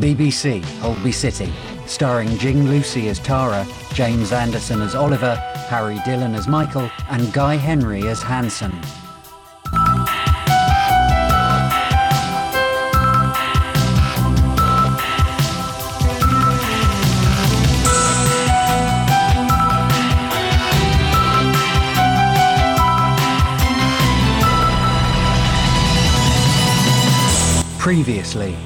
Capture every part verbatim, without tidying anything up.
B B C Holby City, starring Jing Lucy as Tara, James Anderson as Oliver, Harry Dillon as Michael, and Guy Henry as Hanson. Previously.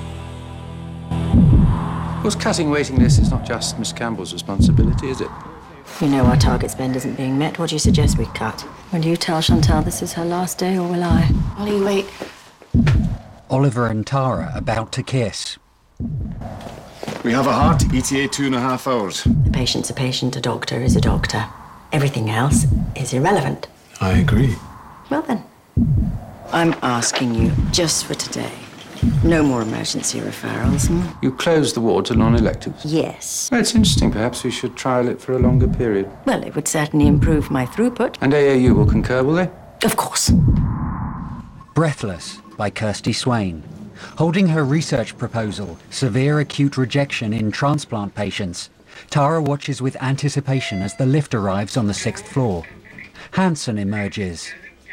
Of course, cutting waiting lists is not just Miss Campbell's responsibility, is it? You know our target spend isn't being met. What do you suggest we cut? Will you tell Chantal this is her last day, or will I? Ollie, wait. Oliver and Tara about to kiss. We have a heart, E T A two and a half hours. A patient's a patient, a doctor is a doctor. Everything else is irrelevant. I agree. Well then, I'm asking you just for today. No more emergency referrals. Hmm? You close the ward to non-electives? Yes. Well, it's interesting. Perhaps we should trial it for a longer period. Well, it would certainly improve my throughput. And A A U will concur, will they? Of course. Breathless by Kirsty Swain. Holding her research proposal, Severe Acute Rejection in Transplant Patients, Tara watches with anticipation as the lift arrives on the sixth floor. Hanson emerges.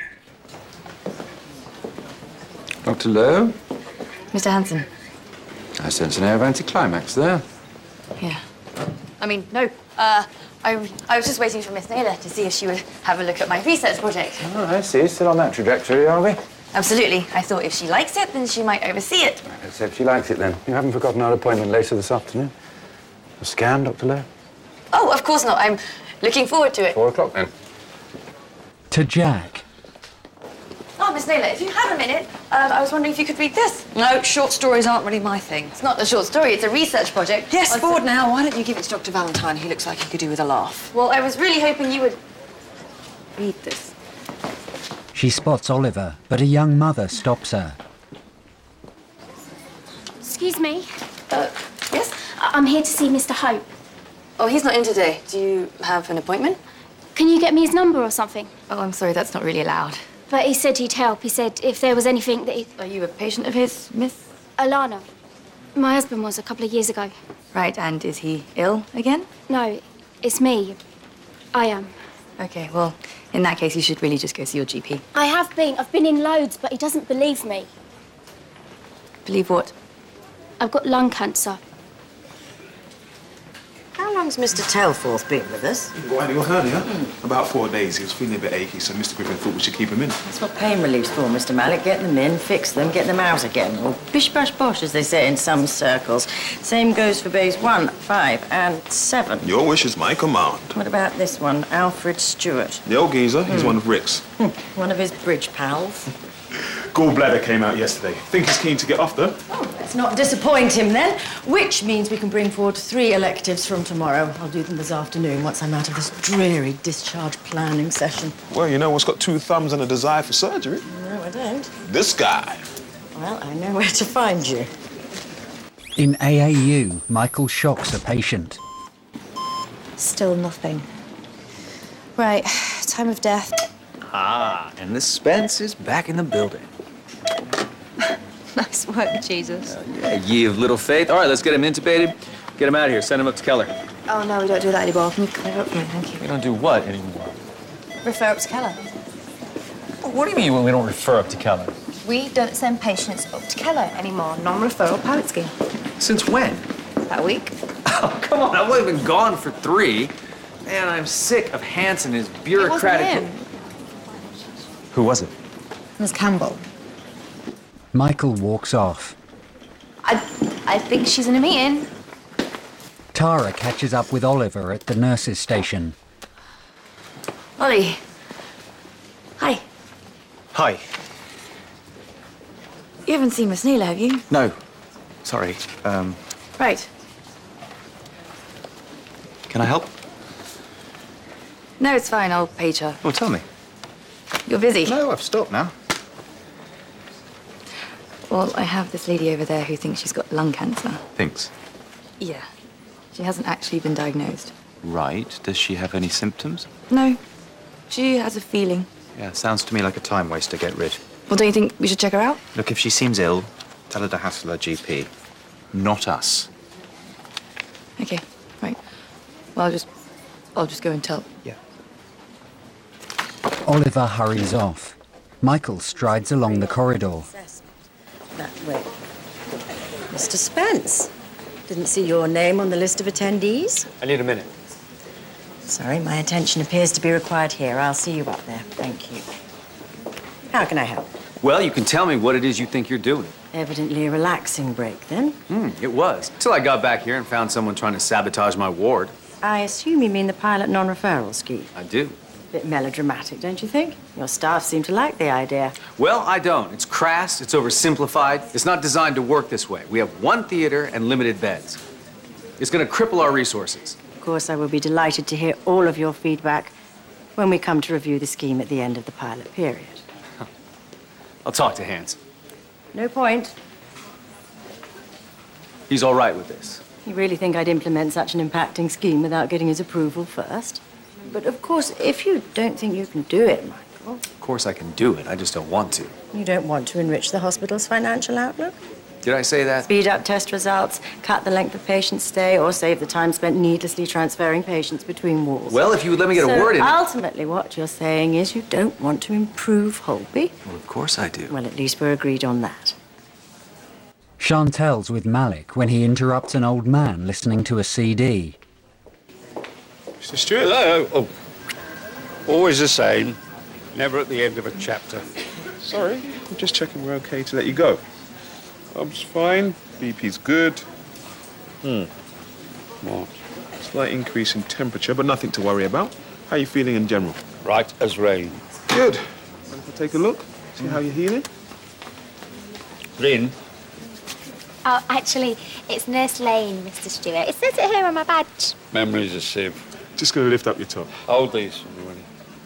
Doctor Lowe? Mister Hanson. I sense an air of anticlimax there. Yeah. I mean, no. Uh, I, I was just waiting for Miss Naylor to see if she would have a look at my research project. Oh, I see. Still on that trajectory, are we? Absolutely. I thought if she likes it, then she might oversee it. Let's hope she likes it, then. You haven't forgotten our appointment later this afternoon? A scan, Doctor Lowe? Oh, of course not. I'm looking forward to it. Four o'clock, then. To Jack. Oh, Miss Naylor, if you have a minute, uh, I was wondering if you could read this. No, short stories aren't really my thing. It's not a short story, it's a research project. Yes, On forward some- now. Why don't you give it to Doctor Valentine? He looks like he could do with a laugh. Well, I was really hoping you would read this. She spots Oliver, but a young mother stops her. Excuse me. Uh, yes? I- I'm here to see Mister Hope. Oh, he's not in today. Do you have an appointment? Can you get me his number or something? Oh, I'm sorry, that's not really allowed. But he said he'd help. He said if there was anything that he... Are you a patient of his, Miss? Alana. My husband was a couple of years ago. Right, and is he ill again? No, it's me. I am. Okay, well, in that case, you should really just go see your G P. I have been. I've been in loads, but he doesn't believe me. Believe what? I've got lung cancer. How long's Mister Telforth been with us? Got any hernia? Mm. About four days. He was feeling a bit achy, so Mister Griffin thought we should keep him in. That's what pain relief's for, Mister Malik. Get them in, fix them, get them out again. Or bish bash bosh, as they say in some circles. Same goes for bays one, five, and seven. Your wish is my command. What about this one, Alfred Stewart? The old geezer, he's Mm. one of Rick's. Hmm, one of his bridge pals. Gallbladder came out yesterday. Think he's keen to get off, though? Oh, let's not disappoint him then. Which means we can bring forward three electives from tomorrow. I'll do them this afternoon once I'm out of this dreary discharge planning session. Well, you know what's got two thumbs and a desire for surgery? No, I don't. This guy. Well, I know where to find you. In A A U, Michael shocks a patient. Still nothing. Right, time of death. Ah, and the Spence is back in the building. Nice work, Jesus. Uh, yeah, ye of little faith. All right, let's get him intubated. Get him out of here. Send him up to Keller. Oh, no, we don't do that anymore. Can you clear up for me? Thank you. We don't do what anymore? Refer up to Keller. What do you mean when we don't refer up to Keller? We don't send patients up to Keller anymore. Non-referral pilot scheme. Since when? That week. Oh, come on. I've only been gone for three. Man, I'm sick of Hanson and his bureaucratic... It wasn't him. Who was it? Miss Campbell. Michael walks off. I, I think she's in a meeting. Tara catches up with Oliver at the nurses' station. Ollie. Hi. Hi. You haven't seen Miss Neela, have you? No. Sorry. Um, Right. can I help? No, it's fine. I'll page her. Oh, tell me. You're busy. No, I've stopped now. Well, I have this lady over there who thinks she's got lung cancer. Thanks. Yeah. She hasn't actually been diagnosed. Right. Does she have any symptoms? No. She has a feeling. Yeah, sounds to me like a time waste to get rid. Well, don't you think we should check her out? Look, if she seems ill, tell her to hassle her G P. not us. Okay, right. Well, I'll just, I'll just go and tell. Yeah. Oliver hurries off. Michael strides along the corridor. That way. Mister Spence. Didn't see your name on the list of attendees. I need a minute. Sorry, my attention appears to be required here. I'll see you up there. Thank you. How can I help? Well, you can tell me what it is you think you're doing. Evidently a relaxing break, then. Hmm, it was. Till I got back here and found someone trying to sabotage my ward. I assume you mean the pilot non-referral scheme. I do. Bit melodramatic, don't you think? Your staff seem to like the idea. Well, I don't. It's crass, it's oversimplified. It's not designed to work this way. We have one theater and limited beds. It's gonna cripple our resources. Of course, I will be delighted to hear all of your feedback when we come to review the scheme at the end of the pilot period. I'll talk to Hans. No point. He's all right with this. You really think I'd implement such an impacting scheme without getting his approval first? But of course, if you don't think you can do it, Michael... Of course I can do it, I just don't want to. You don't want to enrich the hospital's financial outlook? Did I say that? Speed up test results, cut the length of patient stay, or save the time spent needlessly transferring patients between wards. Well, if you would let me get so a word in... ultimately what you're saying is you don't want to improve Holby? Well, of course I do. Well, at least we're agreed on that. Chantel's with Malik when he interrupts an old man listening to a C D. Mister Stewart? Hello. Oh, always the same. Never at the end of a chapter. Sorry, I'm just checking we're okay to let you go. Bob's fine, B P's good. Hmm. What? Slight increase in temperature, but nothing to worry about. How are you feeling in general? Right as rain. Good. Want to take a look? See how you're healing? Rin? Oh, actually, it's Nurse Lane, Mister Stewart. It says it here on my badge. Memory's a sieve. Just going to lift up your top. Hold these for me,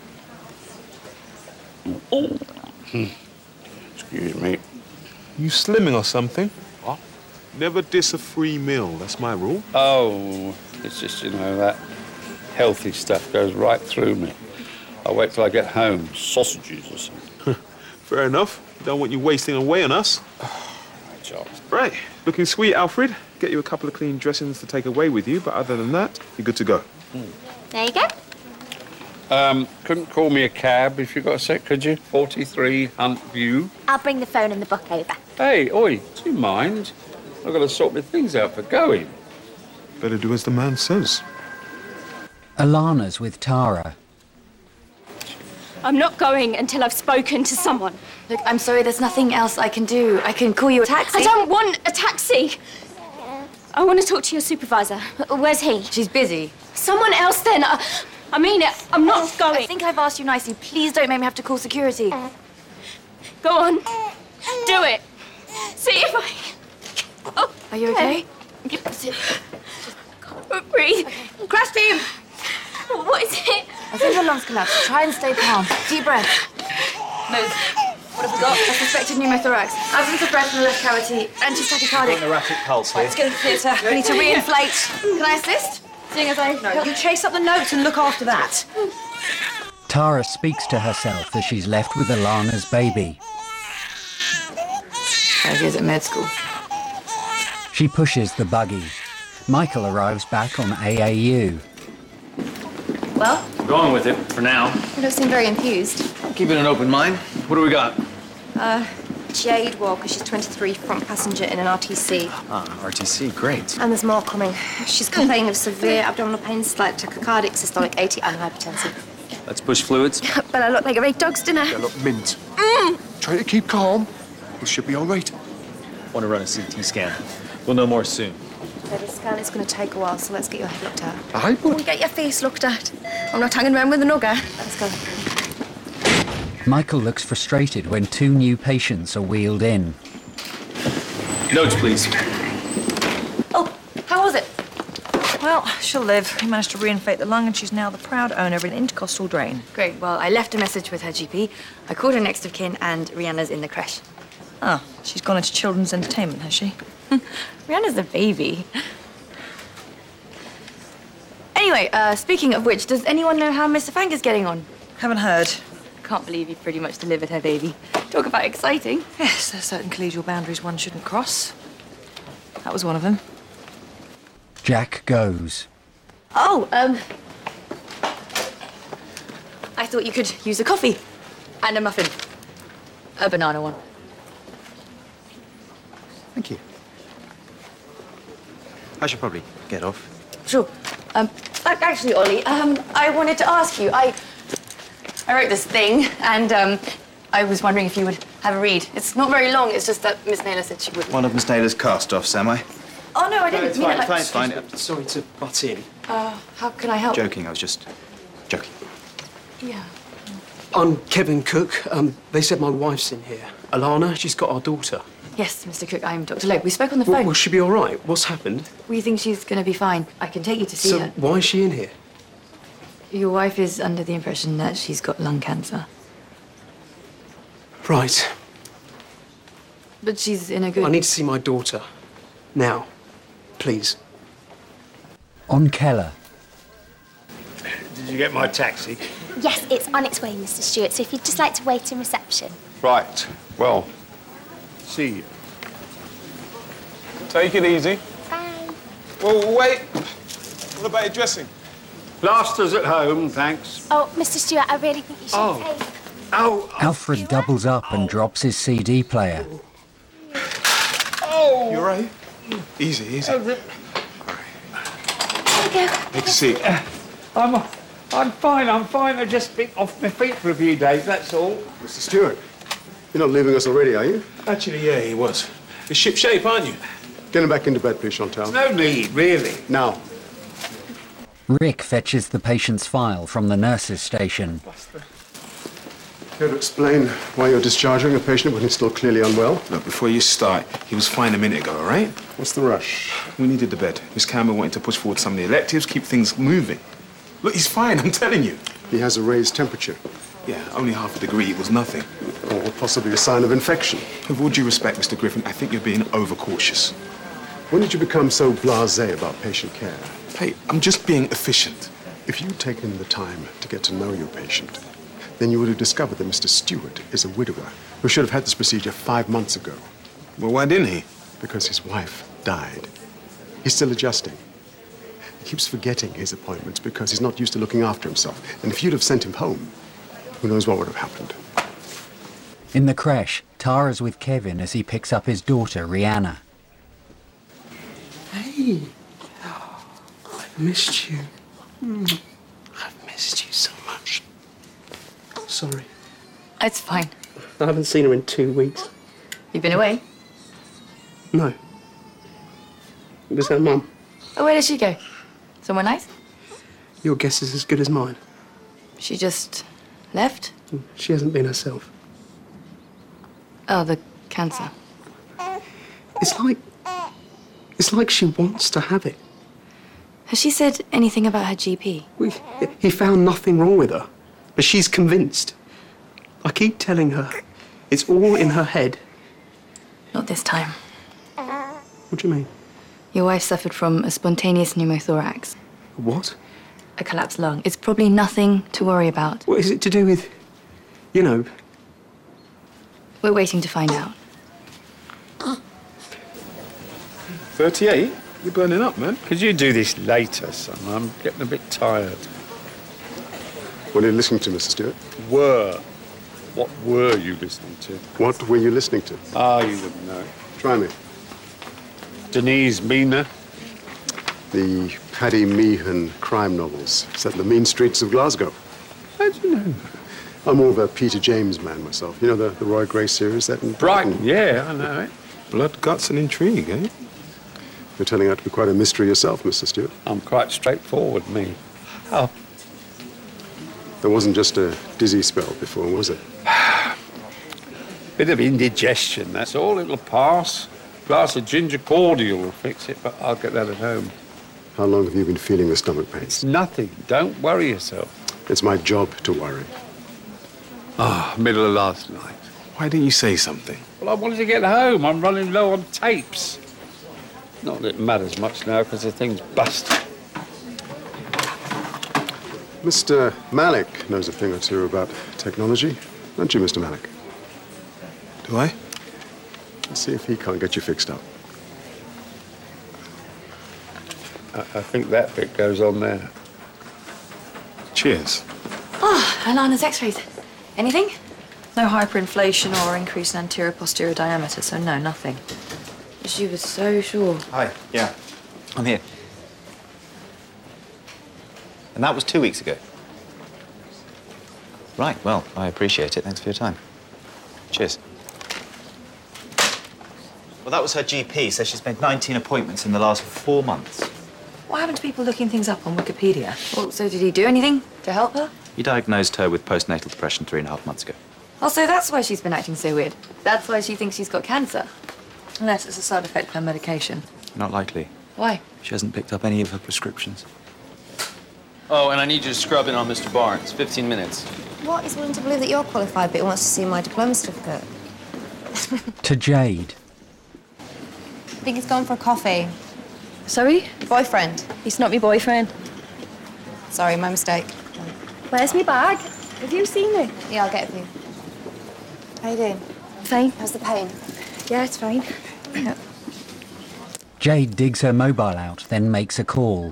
will you? Hmm. Excuse me. You slimming or something? What? Never diss a free meal. That's my rule. Oh, it's just, you know, that healthy stuff goes right through me. I'll wait till I get home. Sausages or something. Fair enough. Don't want you wasting away on us. Right, Charles. Right. Looking sweet, Alfred. Get you a couple of clean dressings to take away with you, but other than that, you're good to go. Hmm. There you go. Um, couldn't call me a cab if you got a sec, could you? forty-three Hunt View. I'll bring the phone and the book over. Hey, oi, do you mind? I've got to sort my things out for going. Better do as the man says. Alana's with Tara. I'm not going until I've spoken to someone. Look, I'm sorry, there's nothing else I can do. I can call you a taxi. I don't want a taxi. I want to talk to your supervisor. Where's he? She's busy. Someone else then. I, I mean it. I'm not going. I think I've asked you nicely. Please don't make me have to call security. Go on. Do it. See if I... Oh, Are you okay? Sit. Breathe. Okay. Crash team. What is it? I think your lungs collapsed. Try and stay calm. Deep breath. Nose. What have we got? A suspected pneumothorax. Absence of breath in the left cavity. Anti-tachycardic. An erratic pulse here. Let's get to the theatre. We need to re-inflate. Can I assist? Seeing as I... No, you chase up the notes and look after that. Tara speaks to herself as she's left with Alana's baby. Five years at med school. She pushes the buggy. Michael arrives back on A A U. Well? Going with it, for now. You don't seem very enthused. Keeping an open mind. What do we got? Uh, Jade Walker, she's twenty-three, front passenger in an R T C. Ah, R T C, great. And there's more coming. She's complaining of severe abdominal pain, slight tachycardic, systolic eighty, and hypertensive. Let's push fluids. But I look like a big dog's dinner. Yeah, look, mint. Mm. Try to keep calm. We should be all right. Want to run a C T scan. We'll know more soon. Yeah, the scan is going to take a while, so let's get your head looked at. Aye, but... And get your face looked at. I'm not hanging around with a nugger. Let's go. Michael looks frustrated when two new patients are wheeled in. Notes, please. Oh, how was it? Well, she'll live. We managed to reinflate the lung, and she's now the proud owner of an intercostal drain. Great. Well, I left a message with her G P. I called her next of kin, and Rihanna's in the creche. Ah, she's gone into children's entertainment, has she? Rihanna's a baby. Anyway, uh, speaking of which, does anyone know how Mister Fanger's getting on? Haven't heard. Can't believe you pretty much delivered her baby. Talk about exciting. Yes, there's certain collegial boundaries one shouldn't cross. That was one of them. Jack goes. Oh, um... I thought you could use a coffee. And a muffin. A banana one. Thank you. I should probably get off. Sure. Um, actually, Ollie, um, I wanted to ask you. I, I wrote this thing, and um, I was wondering if you would have a read. It's not very long. It's just that Miss Naylor said she would. One of Miss Naylor's cast-offs, am I? Oh no, I didn't No, it's mean fine, it like. it's fine, it's fine. Sorry to butt in. Uh, how can I help? Joking, I was just joking. Yeah. I'm Kevin Cook. Um, they said my wife's in here. Alana, she's got our daughter. Yes, Mister Cook, I'm Doctor Loeb. We spoke on the Will, phone. will she be all right? What's happened? We think she's going to be fine. I can take you to see So her. why is she in here? Your wife is under the impression that she's got lung cancer. Right. But she's in a good... I need to see my daughter. Now. Please. On Keller. Did you get my taxi? Yes, it's on its way, Mister Stewart, so if you'd just like to wait in reception. Right. Well, see you. Take it easy. Bye. Well, wait. What about your dressing? Plaster's at home, thanks. Oh, Mister Stewart, I really think you should Oh. take... Oh, Alfred doubles up and drops his C D player. Oh! You all right? Easy, easy. There you go. Take a seat. I'm, I'm fine, I'm fine. I've just been off my feet for a few days, that's all. Mister Stewart, you're not leaving us already, are you? Actually, yeah, he was. You're ship-shape, aren't you? Get him back into bed, please, Chantal. There's no need, really. Now. Rick fetches the patient's file from the nurse's station. Care to explain why you're discharging a patient when he's still clearly unwell? Look, before you start, he was fine a minute ago, all right? What's the rush? We needed the bed. Miss Campbell wanted to push forward some of the electives, keep things moving. Look, he's fine, I'm telling you. He has a raised temperature. Yeah, only half a degree. It was nothing. Or possibly a sign of infection. With all due respect, Mister Griffin, I think you're being overcautious. When did you become so blasé about patient care? Hey, I'm just being efficient. If you'd taken the time to get to know your patient, then you would have discovered that Mister Stewart is a widower who should have had this procedure five months ago. Well, why didn't he? Because his wife died. He's still adjusting. He keeps forgetting his appointments because he's not used to looking after himself. And if you'd have sent him home, who knows what would have happened. In the creche, Tara's with Kevin as he picks up his daughter, Rihanna. Hey. I've missed you. Mm. I've missed you so much. Sorry. It's fine. I haven't seen her in two weeks. You've been away? No. It was her mum. Oh, where did she go? Somewhere nice? Your guess is as good as mine. She just left? She hasn't been herself. Oh, the cancer. It's like... It's like she wants to have it. Has she said anything about her G P? We, he found nothing wrong with her, but she's convinced. I keep telling her it's all in her head. Not this time. What do you mean? Your wife suffered from a spontaneous pneumothorax. What? A collapsed lung. It's probably nothing to worry about. What is it to do with, you know? We're waiting to find out. thirty-eight? You're burning up, man. Could you do this later, son? I'm getting a bit tired. What are you listening to, Mister Stewart? Were. What were you listening to? What were you listening to? Ah, you wouldn't know. Try me. Denise Mina. The Paddy Meehan crime novels set in the mean streets of Glasgow. How do you know? I'm more of a Peter James man myself. You know the, the Roy Gray series set in Brighton? Yeah, I know it. Blood, guts, and intrigue, eh? You're turning out to be quite a mystery yourself, Mister Stewart. I'm quite straightforward, me. Oh. There wasn't just a dizzy spell before, was it? Bit of indigestion, that's all. It'll pass. Glass of ginger cordial will fix it, but I'll get that at home. How long have you been feeling the stomach pains? Nothing. Don't worry yourself. It's my job to worry. Ah, oh, middle of last night. Why didn't you say something? Well, I wanted to get home. I'm running low on tapes. Not that it matters much now, because the thing's busted. Mister Malik knows a thing or two about technology, don't you, Mister Malik? Do I? Let's see if he can't get you fixed up. I, I think that bit goes on there. Cheers. Oh, Alana's x-rays. Anything? No hyperinflation or increase in anterior posterior diameter, so no, nothing. She was so sure. Hi, yeah. I'm here. And that was two weeks ago. Right, well, I appreciate it. Thanks for your time. Cheers. Well, that was her G P. Says she's made nineteen appointments in the last four months. What happened to people looking things up on Wikipedia? Well, so did he do anything to help her? He diagnosed her with postnatal depression three and a half months ago. Oh, so that's why she's been acting so weird. That's why she thinks she's got cancer. Unless it's a side effect of her medication. Not likely. Why? She hasn't picked up any of her prescriptions. Oh, and I need you to scrub in on Mister Barnes. fifteen minutes. What? He's willing to believe that you're qualified, but he wants to see my diploma certificate. To Jade. I think he's gone for a coffee. Sorry? Boyfriend. He's not my boyfriend. Sorry, my mistake. Where's my bag? Have you seen it? Yeah, I'll get it for you. How you doing? Fine. How's the pain? Yeah, it's fine. Yeah. Jade digs her mobile out, then makes a call.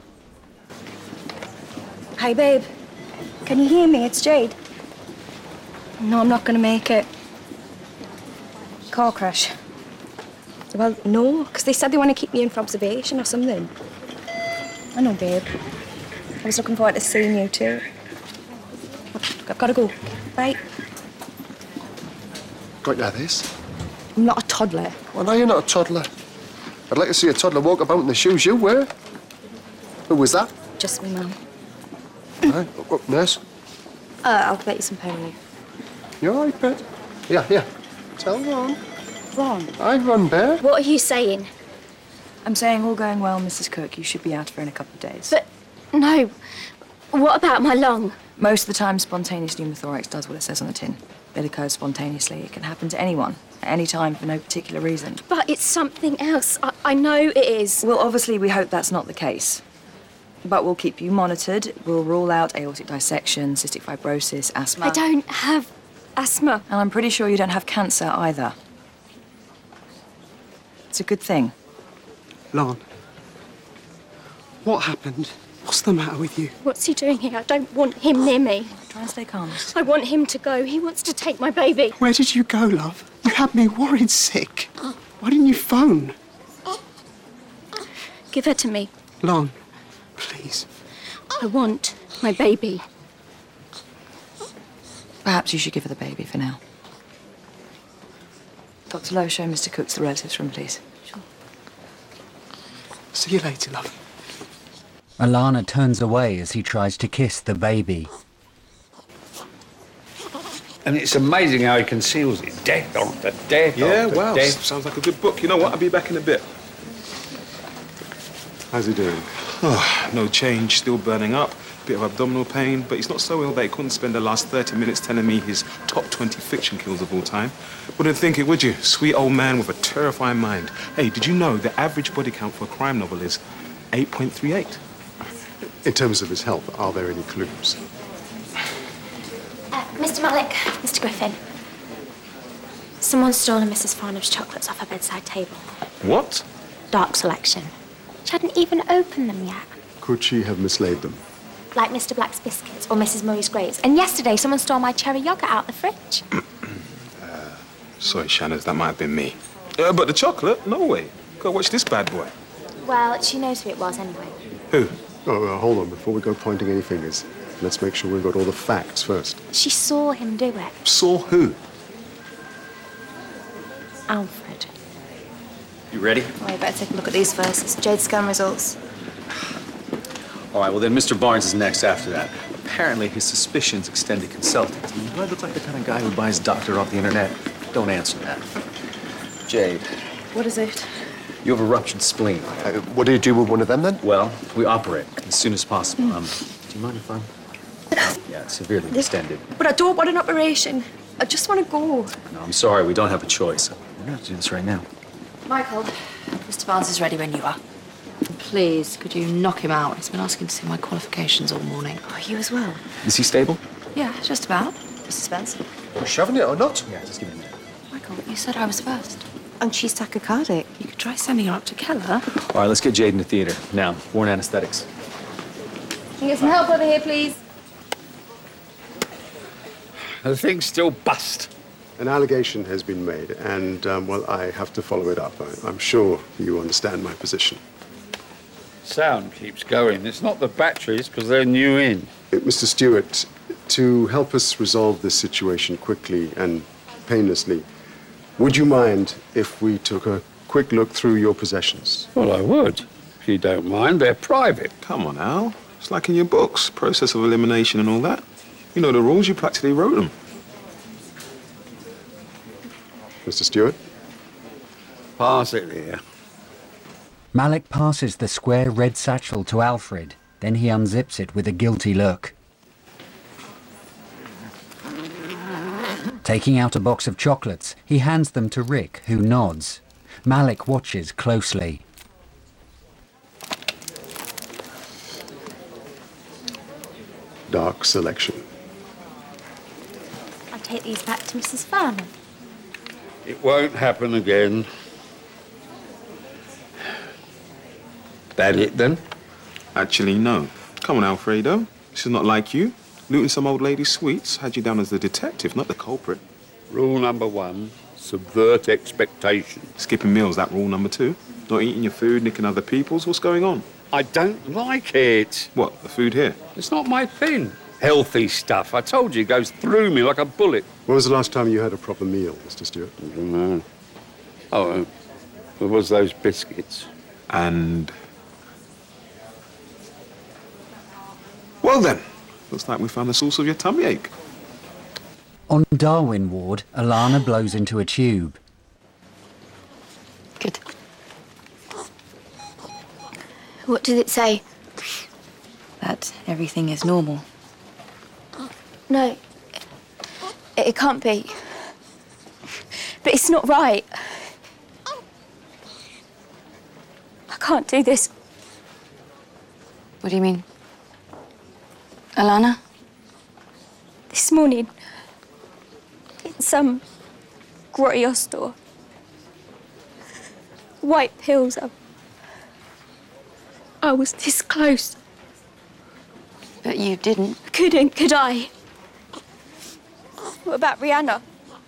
Hi, babe. Can you hear me? It's Jade. No, I'm not going to make it. Car crash. Well, no, because they said they want to keep me in for observation or something. I know, babe. I was looking forward to seeing you too. I've got to go. Bye. Got you at this? I'm not a toddler. Well, no, you're not a toddler. I'd like to see a toddler walk about in the shoes you wear. Who was that? Just me, mum. Right, look up, nurse. Uh, I'll bet you some penny. You all right, Pet? Yeah, yeah. Tell Ron. Ron? I run, Bear. What are you saying? I'm saying all going well, Missus Cook. You should be out for in a couple of days. But, no. What about my lung? Most of the time, spontaneous pneumothorax does what it says on the tin. It occurs spontaneously. It can happen to anyone, at any time, for no particular reason. But it's something else. I, I know it is. Well, obviously, we hope that's not the case. But we'll keep you monitored. We'll rule out aortic dissection, cystic fibrosis, asthma. I don't have asthma. And I'm pretty sure you don't have cancer either. It's a good thing. Lon, what happened? What's the matter with you? What's he doing here? I don't want him near me. Try and stay calm. I want him to go. He wants to take my baby. Where did you go, love? You had me worried sick. Why didn't you phone? Give her to me. Lon, please. I want my baby. Perhaps you should give her the baby for now. Doctor Lowe, show Mister Cooks the relatives room, please. Sure. See you later, love. Alana turns away as he tries to kiss the baby. And it's amazing how he conceals it. Death after death Yeah, after wow. death. Sounds like a good book. You know what? I'll be back in a bit. How's he doing? Oh, no change. Still burning up. Bit of abdominal pain, but he's not so ill that he couldn't spend the last thirty minutes telling me his top twenty fiction kills of all time. Wouldn't think it, would you? Sweet old man with a terrifying mind. Hey, did you know the average body count for a crime novel is eight point three eight? In terms of his health, are there any clues? Uh, Mister Malik, Mister Griffin. Someone's stolen Missus Farnham's chocolates off her bedside table. What? Dark selection. She hadn't even opened them yet. Could she have mislaid them? Like Mister Black's biscuits or Missus Murray's grapes. And yesterday, someone stole my cherry yogurt out the fridge. uh, sorry, Shanners, that might have been me. Uh, but the chocolate? No way. Go watch this bad boy. Well, she knows who it was anyway. Who? Oh, uh, hold on. Before we go pointing any fingers, let's make sure we've got all the facts first. She saw him do it. Saw who? Alfred. You ready? Oh, you better take a look at these first. It's Jade's scan results. All right, well, then Mister Barnes is next after that. Apparently, his suspicions extend to consultants. I mean, do I look like the kind of guy who buys doctor off the internet? Don't answer that. Jade, What is it? you have a ruptured spleen. Uh, what do you do with one of them, then? Well, we operate as soon as possible. Um, do you mind if I'm... Yeah, it's severely distended. But I don't want an operation. I just want to go. No, I'm sorry, we don't have a choice. We're gonna have to do this right now. Michael, Mister Barnes is ready when you are. Please, could you knock him out? He's been asking to see my qualifications all morning. Oh, you as well? Is he stable? Yeah, just about. Missus Spence. We're shoving it or not? Yeah, just give me a minute. Michael, you said I was first. And she's tachycardic. You could try sending her up to Keller. All right, let's get Jade in the theater. Now, warn anesthetics. Can you get some help over here, please? The thing's still bust. An allegation has been made, and, um, well, I have to follow it up. I, I'm sure you understand my position. Sound keeps going. It's not the batteries, because they're new in. Uh, Mister Stewart, to help us resolve this situation quickly and painlessly, would you mind if we took a quick look through your possessions? Well, I would. If you don't mind, they're private. Come on, Al. It's like in your books, process of elimination and all that. You know the rules, you practically wrote them. Mister Stewart? Pass it here. Malik passes the square red satchel to Alfred. Then he unzips it with a guilty look. Taking out a box of chocolates, he hands them to Rick, who nods. Malik watches closely. Dark selection. I'll take these back to Missus Farman. It won't happen again. That it, then? Actually, no. Come on, Alfredo. This is not like you. Looting some old lady's sweets had you down as the detective, not the culprit. Rule number one, subvert expectation. Skipping meals, that rule number two. Not eating your food, nicking other people's. What's going on? I don't like it. What, the food here? It's not my thing. Healthy stuff. I told you, it goes through me like a bullet. When was the last time you had a proper meal, Mister Stewart? I don't know. Oh, uh, there was those biscuits. And... well then, looks like we found the source of your tummy ache. On Darwin ward, Alana blows into a tube. Good. What does it say? That everything is normal. No, it, it can't be. But it's not right. I can't do this. What do you mean? Alana? This morning, in some grotty store, white pills, I, I was this close. But you didn't. Couldn't, could I? What about Rihanna?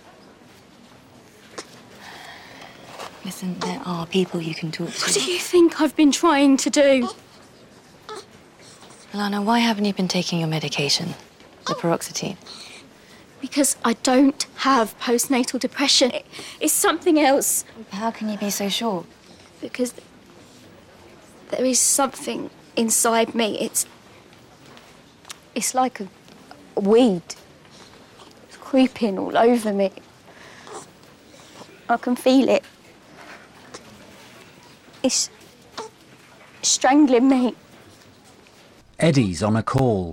Listen, there are people you can talk to. What do you think I've been trying to do? Alana, why haven't you been taking your medication? The paroxetine? Because I don't have postnatal depression. It, it's something else. How can you be so sure? Because there is something inside me. It's... It's like a, a weed. It's creeping all over me. I can feel it. It's strangling me. Eddie's on a call.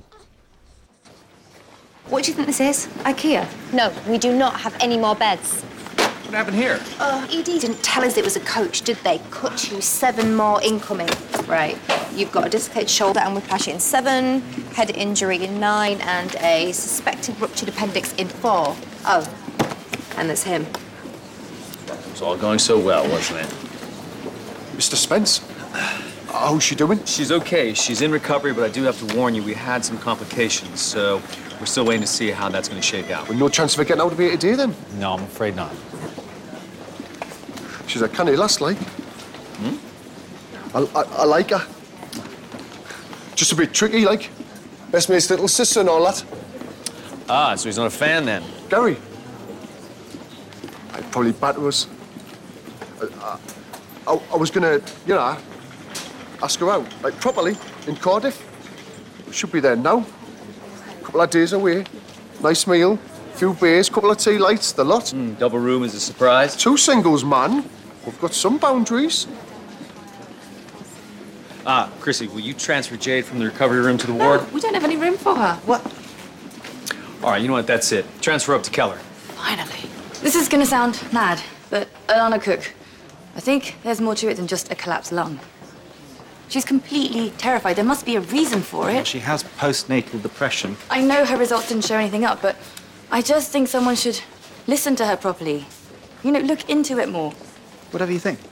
What do you think this is? IKEA? No, we do not have any more beds. What happened here? Oh, E D didn't tell us it was a coach, did they? Cut you seven more incoming. Right. You've got a dislocated shoulder and whiplash in seven, head injury in nine, and a suspected ruptured appendix in four. Oh, and there's him. It's all going so well, wasn't it? Mister Spence, how's she doing? She's okay. She's in recovery, but I do have to warn you, we had some complications, so we're still waiting to see how that's going to shake out. Well, no chance of her getting out of here today, then? No, I'm afraid not. She's a canny lass, like. Hmm? I, I, I like her. Just a bit tricky, like. Best mate's little sister and all that. Ah, so he's not a fan, then? Gary. I'd probably batter us. I, I, I was gonna, you know, ask her out, like, properly, in Cardiff. Should be there now. Couple of days away. Nice meal, few beers, couple of tea lights, the lot. Mm, double room is a surprise. Two singles, man. We've got some boundaries. Ah, Chrissy, will you transfer Jade from the recovery room to the ward? No, we don't have any room for her. What? All right, you know what? That's it. Transfer up to Keller. Finally. This is gonna sound mad, but Alana Cook, I think there's more to it than just a collapsed lung. She's completely terrified. There must be a reason for it. She has postnatal depression. I know her results didn't show anything up, but I just think someone should listen to her properly. You know, look into it more. Whatever you think.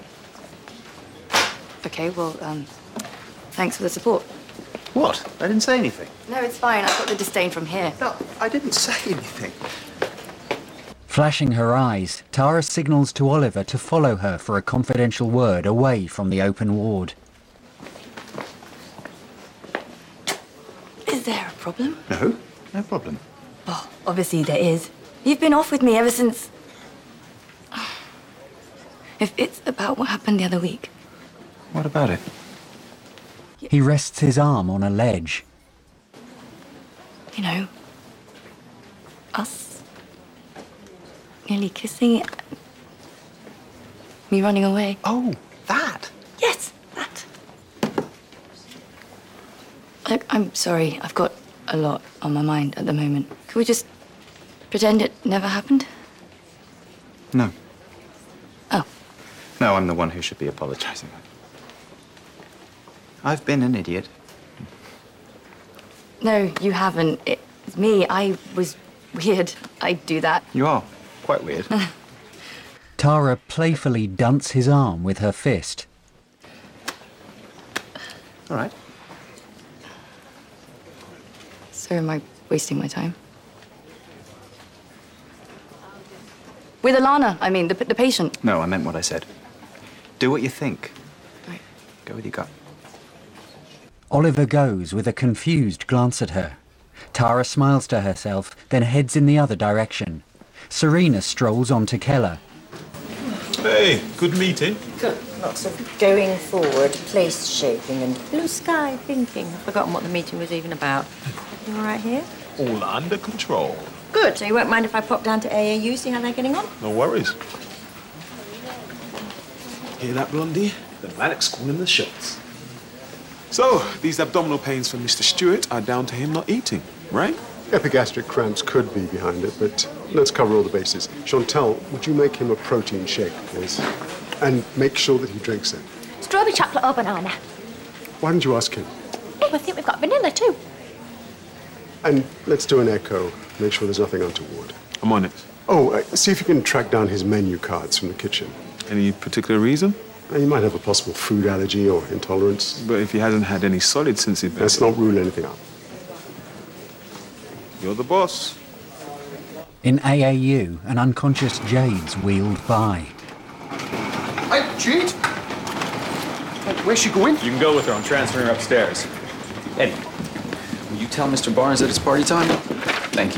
Okay, well, um, thanks for the support. What? I didn't say anything. No, it's fine. I've got the disdain from here. No, I didn't say anything. Flashing her eyes, Tara signals to Oliver to follow her for a confidential word away from the open ward. Is there a problem? No, no problem. Oh, obviously there is. You've been off with me ever since... If it's about what happened the other week. What about it? He rests his arm on a ledge. You know, us nearly kissing, me running away. Oh, that? Yes, that. Look, I'm sorry. I've got a lot on my mind at the moment. Could we just pretend it never happened? No. Oh. No, I'm the one who should be apologizing. I've been an idiot. No, you haven't. It's me. I was weird. I do that. You are quite weird. Tara playfully dunts his arm with her fist. All right. So am I wasting my time? With Alana, I mean, the, the patient. No, I meant what I said. Do what you think. Right. Go with your gut. Oliver goes with a confused glance at her. Tara smiles to herself, then heads in the other direction. Serena strolls on to Keller. Hey, good meeting. Good. Lots of going forward, place shaping, and blue sky thinking. I've forgotten what the meeting was even about. You all right here? All under control. Good. So you won't mind if I pop down to A A U, see how they're getting on? No worries. Hear that, Blondie? The Maddox calling the shots. So, these abdominal pains from Mister Stewart are down to him not eating, right? Epigastric cramps could be behind it, but let's cover all the bases. Chantal, would you make him a protein shake, please? And make sure that he drinks it. Strawberry chocolate or banana? Why didn't you ask him? Oh, I think we've got vanilla too. And let's do an echo. Make sure there's nothing untoward. I'm on it. Oh, uh, see if you can track down his menu cards from the kitchen. Any particular reason? Uh, he might have a possible food allergy or intolerance. But if he hasn't had any solids since he... Let's not rule anything out. You're the boss. In A A U, an unconscious Jade's wheeled by. Hey, Jade! Where's she going? You can go with her. I'm transferring her upstairs. Eddie, will you tell Mister Barnes that it's party time? Thank you.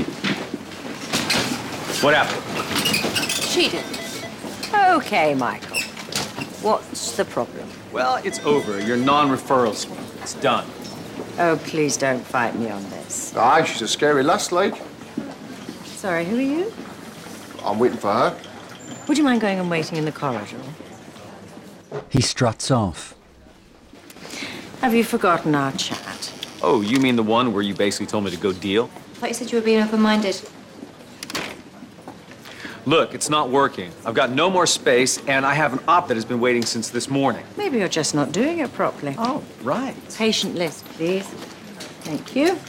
What happened? She did. Okay, Michael. What's the problem? Well, it's over. Your non-referral scheme. It's done. Oh, please don't fight me on this. Aye, she's a scary lass, like. Sorry, who are you? I'm waiting for her. Would you mind going and waiting in the corridor? He struts off. Have you forgotten our chat? Oh, you mean the one where you basically told me to go deal? I thought you said you were being open-minded. Look, it's not working. I've got no more space, and I have an op that has been waiting since this morning. Maybe you're just not doing it properly. Oh, right. Patient list, please. Thank you.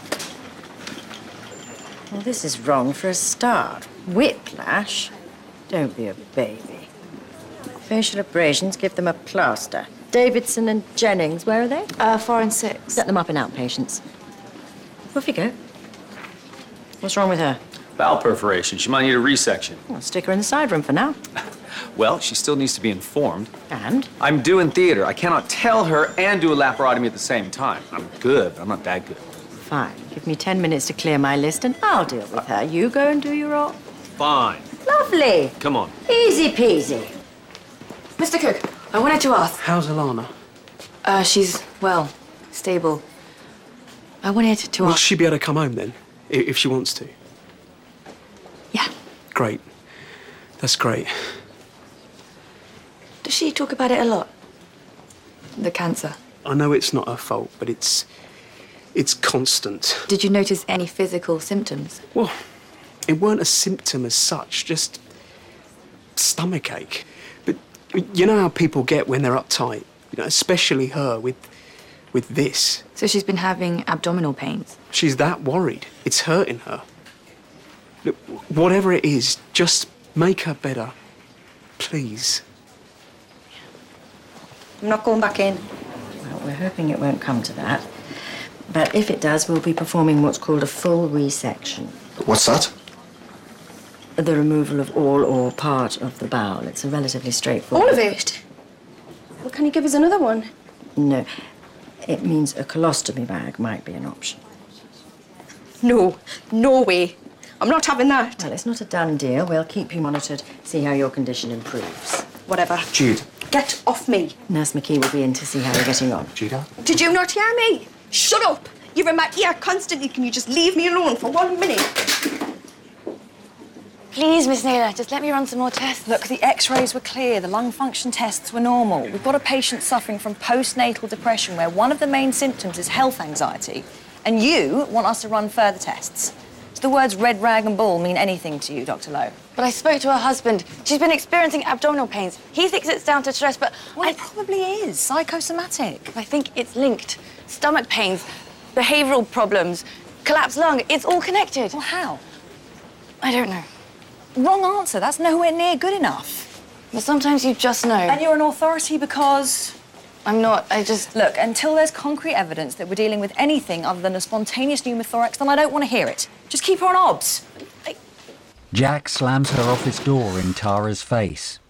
Well, this is wrong for a start. Whiplash? Don't be a baby. Facial abrasions, give them a plaster. Davidson and Jennings, where are they? Uh, four and six. Set them up in outpatients. Off you go. What's wrong with her? Bowel perforation. She might need a resection. I'll stick her in the side room for now. Well, she still needs to be informed. And? I'm doing theater. I cannot tell her and do a laparotomy at the same time. I'm good, but I'm not that good. Fine. Give me ten minutes to clear my list and I'll deal with her. You go and do your op. Fine. Lovely. Come on. Easy peasy. Mister Cook, I wanted to ask. How's Alana? Uh, she's, well, stable. I wanted to Will ask... she be able to come home then, i- if she wants to? Yeah. Great. That's great. Does she talk about it a lot? The cancer. I know it's not her fault, but it's... it's constant. Did you notice any physical symptoms? Well, it weren't a symptom as such, just stomachache. But you know how people get when they're uptight? You know, especially her with, with this. So she's been having abdominal pains? She's that worried. It's hurting her. Look, whatever it is, just make her better. Please. I'm not going back in. Well, we're hoping it won't come to that. But if it does, we'll be performing what's called a full resection. What's that? The removal of all or part of the bowel. It's a relatively straightforward... All of it? Well, can you give us another one? No. It means a colostomy bag might be an option. No. No way. I'm not having that. Well, it's not a done deal. We'll keep you monitored, see how your condition improves. Whatever. Jude. Get off me. Nurse McKee will be in to see how you're getting on. Judah? Did you not hear me? Shut up. You're in my ear constantly. Can you just leave me alone for one minute? Please, Miss Naylor, just let me run some more tests. Look, the x-rays were clear, the lung function tests were normal. We've got a patient suffering from postnatal depression where one of the main symptoms is health anxiety. And you want us to run further tests. Do the words red rag and ball mean anything to you, Doctor Lowe? But I spoke to her husband. She's been experiencing abdominal pains. He thinks it's down to stress, but... Well, I... it probably is. Psychosomatic. I think it's linked. Stomach pains, behavioural problems, collapsed lung. It's all connected. Well, how? I don't know. Wrong answer. That's nowhere near good enough. But sometimes you just know. And you're an authority because... I'm not. I just... Look, until there's concrete evidence that we're dealing with anything other than a spontaneous pneumothorax, then I don't want to hear it. Just keep her on obs. I... Jack slams her office door in Tara's face.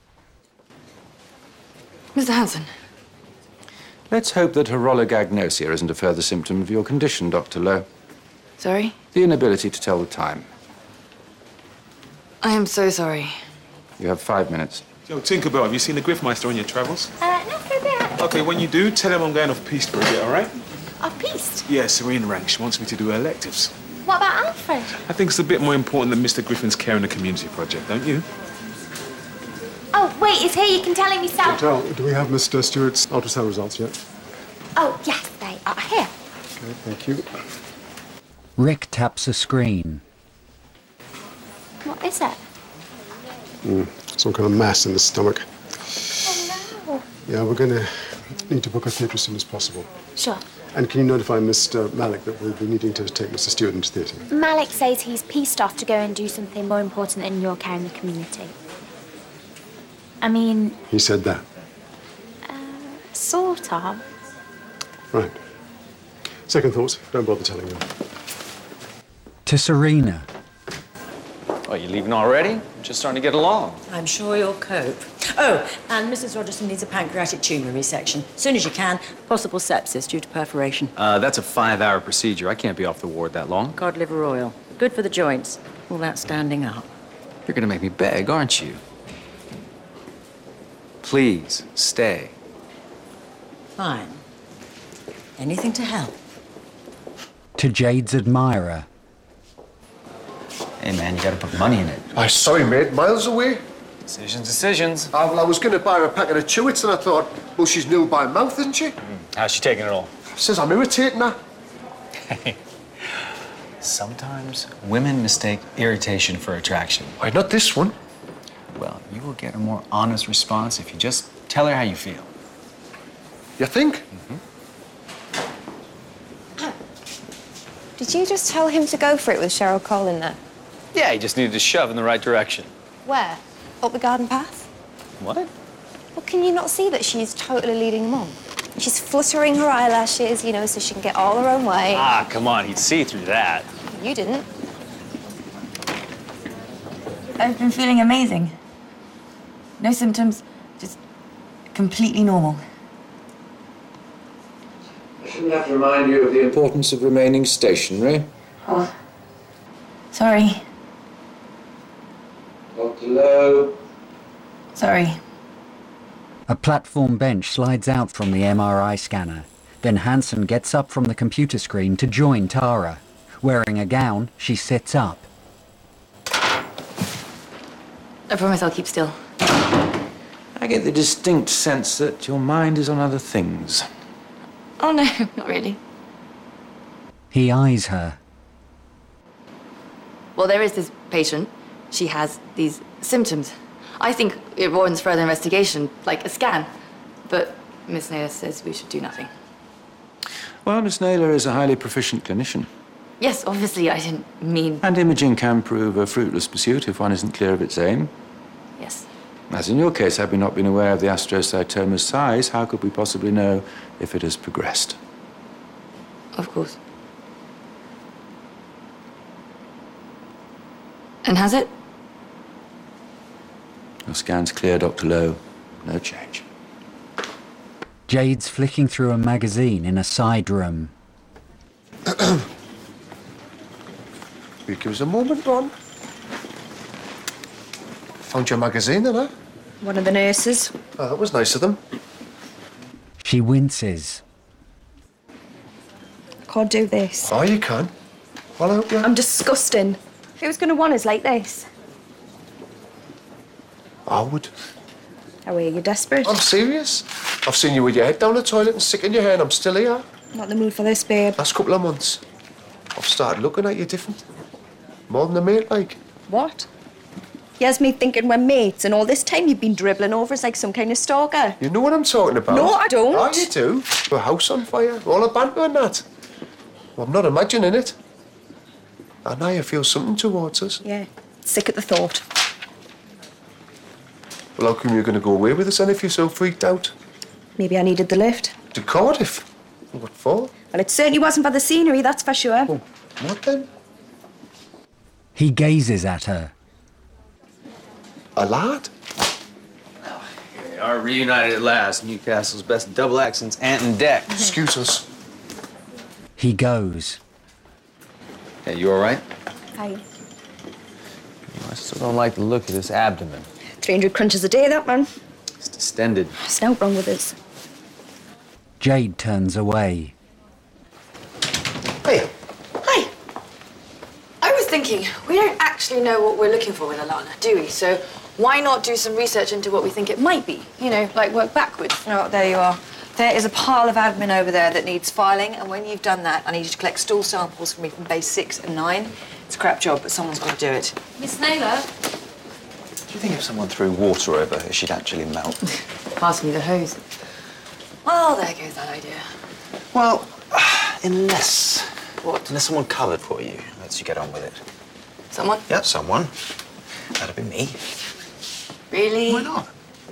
Mister Hanson. Let's hope that horologagnosia isn't a further symptom of your condition, Doctor Lowe. Sorry? The inability to tell the time. I am so sorry. You have five minutes. Yo, Tinkerbell, have you seen the Griffmeister on your travels? Uh, not for a bit. Okay, when you do, tell him I'm going off piste for a bit, all right? Off piste? Yeah, Serena rang. She wants me to do her electives. What about Alfred? I think it's a bit more important than Mister Griffin's care in the community project, don't you? Oh, wait, it's here. You can tell him yourself. Tell, do we have Mister Stewart's ultrasound results yet? Oh, yes, they are here. Okay, thank you. Rick taps a screen. What is it? Mm, some kind of mass in the stomach. Oh, no. Yeah, we're going to need to book a theatre as soon as possible. Sure. And can you notify Mister Malik that we'll be needing to take Mister Stewart into theatre? Malik says he's pieced off to go and do something more important than your care in the community. I mean... He said that? Uh, sort of. Right. Second thoughts, don't bother telling them. To Serena. Oh, you leaving already? I'm just starting to get along. I'm sure you'll cope. Oh, and Missus Rogerson needs a pancreatic tumour resection. As soon as you can. Possible sepsis due to perforation. Uh, that's a five-hour procedure. I can't be off the ward that long. Cod liver oil. Good for the joints. All that standing up. You're gonna make me beg, aren't you? Please, stay. Fine. Anything to help. To Jade's admirer. Hey, man, you gotta put money in it. I'm sorry, mate. Miles away. Decisions, decisions. I, well, I was going to buy her a packet of Chewits, and I thought, well, she's nil by mouth, isn't she? Mm. How's she taking it all? Says I'm irritating her. Hey, sometimes women mistake irritation for attraction. Why, not this one. Well, you will get a more honest response if you just tell her how you feel. You think? Mm-hmm. Did you just tell him to go for it with Cheryl Cole in there? Yeah, he just needed to shove in the right direction. Where? Up the garden path? What? Well, can you not see that she's totally leading him on? She's fluttering her eyelashes, you know, so she can get all her own way. Ah, come on, he'd see through that. You didn't. I've been feeling amazing. No symptoms, just completely normal. I shouldn't have to remind you of the importance of remaining stationary. Oh. Sorry. Doctor Lowe. Sorry. A platform bench slides out from the M R I scanner. Then Hanson gets up from the computer screen to join Tara. Wearing a gown, she sits up. I promise I'll keep still. I get the distinct sense that your mind is on other things. Oh, no, not really. He eyes her. Well, there is this patient. She has these symptoms. I think it warrants further investigation, like a scan. But Miss Naylor says we should do nothing. Well, Miss Naylor is a highly proficient clinician. Yes, obviously, I didn't mean... And imaging can prove a fruitless pursuit if one isn't clear of its aim. Yes. As in your case, had we not been aware of the astrocytoma's size, how could we possibly know if it has progressed? Of course. And has it? Your scan's clear, Doctor Lowe. No change. Jade's flicking through a magazine in a side room. Will you give us a moment, Ron? Found your magazine, then, huh? One of the nurses. Oh, that was nice of them. She winces. I can't do this. Oh, you can. Well, I hope you... I'm disgusting. Who's going to want us like this? I would. How are you, desperate? I'm serious. I've seen you with your head down the toilet and sick in your hair, and I'm still here. Not in the mood for this, babe. Last couple of months, I've started looking at you different. More than a mate, like. What? Here's me thinking we're mates, and all this time you've been dribbling over us like some kind of stalker. You know what I'm talking about? No, I don't. Oh, you do. A house on fire, all a banter and that. Well, I'm not imagining it. And now you feel something towards us. Yeah, sick at the thought. Well, how come you're going to go away with us then if you're so freaked out? Maybe I needed the lift. To Cardiff? What for? Well, it certainly wasn't for the scenery, that's for sure. Oh, what then? He gazes at her. A lad? We are reunited at last. Newcastle's best double act since Ant and Dec. Excuse us. He goes. Hey, you all right? Hi. I still don't like the look of this abdomen. three hundred crunches a day, that man. It's distended. There's no wrong with us. Jade turns away. Hey. Hi. I was thinking, we don't actually know what we're looking for with Alana, do we? So why not do some research into what we think it might be? You know, like work backwards. Oh, there you are. There is a pile of admin over there that needs filing, and when you've done that, I need you to collect stool samples from me from base six and nine. It's a crap job, but someone's got to do it. Miss Naylor? Do you think if someone threw water over her, she'd actually melt? Pass me the hose. Well, there goes that idea. Well, unless... What? Unless someone coloured for you, lets you get on with it. Someone? Yep, someone. That'd be me. Really? Why not?